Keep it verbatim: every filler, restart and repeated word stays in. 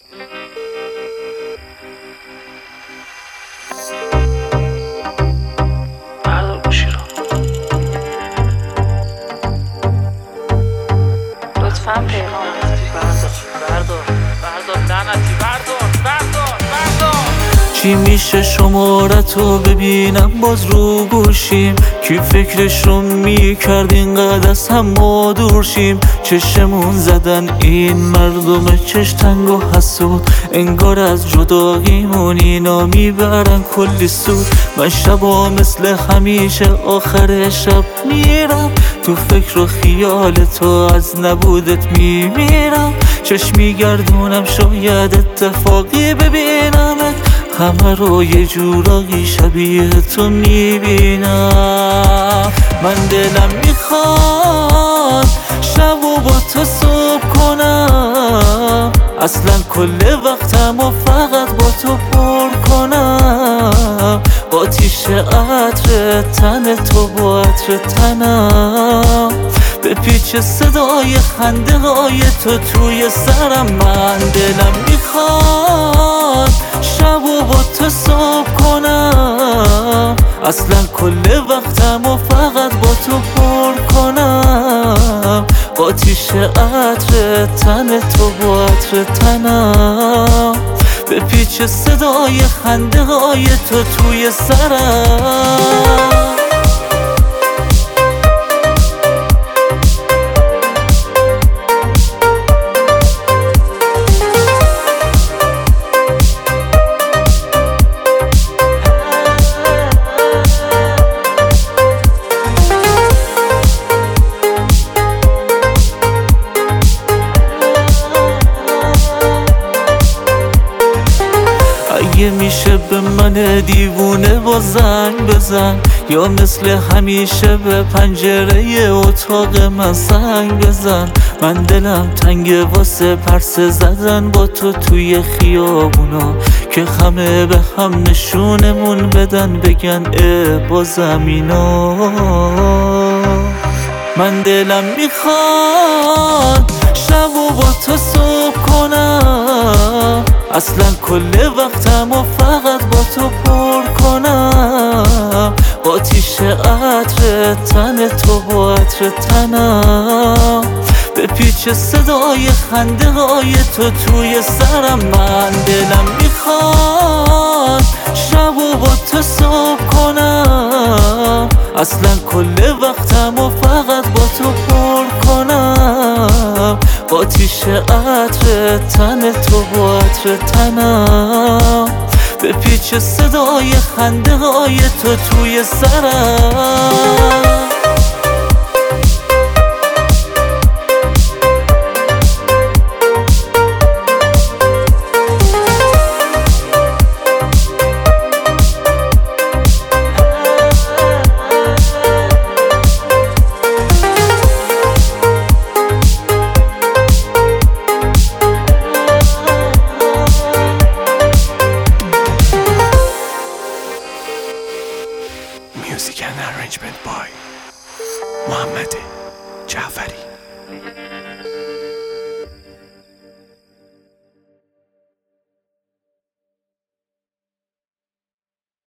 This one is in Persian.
بردار گوشی رو. لطفاً پیغام بردار بردار بردار لعنتی بردار بردار بردار. چی میشه شمارتو ببینم باز رو گوشیم، کی فکرشو میکرد اینقدر از هم ما دور شیم. چشمون زدن این مردم چش تنگ و حسود، انگار از جداییمون اینا میبرن کلی سود. من شبا مثل همیشه آخر شب میرم تو فکر و خیال تو، از نبودت میمیرم. چشم میگردونم شاید اتفاقی ببینمت، همه رو یه جورایی شبیه تو میبینم. من دلم میخواد شب و با تو صبح کنم، اصلا کل وقتم و فقط با تو پر کنم. آتیش عطر تن تو با عطر تنم، به پیچ صدای خنده های تو توی سرم. من دلم میخواد شب و با تو صبح کنم، اصلا کل وقتم و فقط با تو پر کنم. آتیش عطر تن تو با عطر تنم، به پیچ صدای خنده های تو توی سرم. اگه میشه به من دیوونه با زنگ بزن، یا مثل همیشه به پنجره اتاق من سنگ بزن. من دلم تنگه واسه پرسه زدن با تو توی خیابونا، که همه به هم نشونمون بدن بگن اه با زمینا. من دلم میخواد شب و با تو صبح کنم، اصلا کل وقتم و فقط با تو پر کنم. آتیش عطر تن تو با عطر تنم، به پیچ صدای خنده های تو توی سرم. من دلم میخواد شب و با تو صبح کنم، اصلا کل وقتم و فقط با تو پر کنم. آتیش عطر تن تو با عطر تنم، به پیچ صدای خنده های تو توی سرم. Music and arrangement by Mohammed Jafari.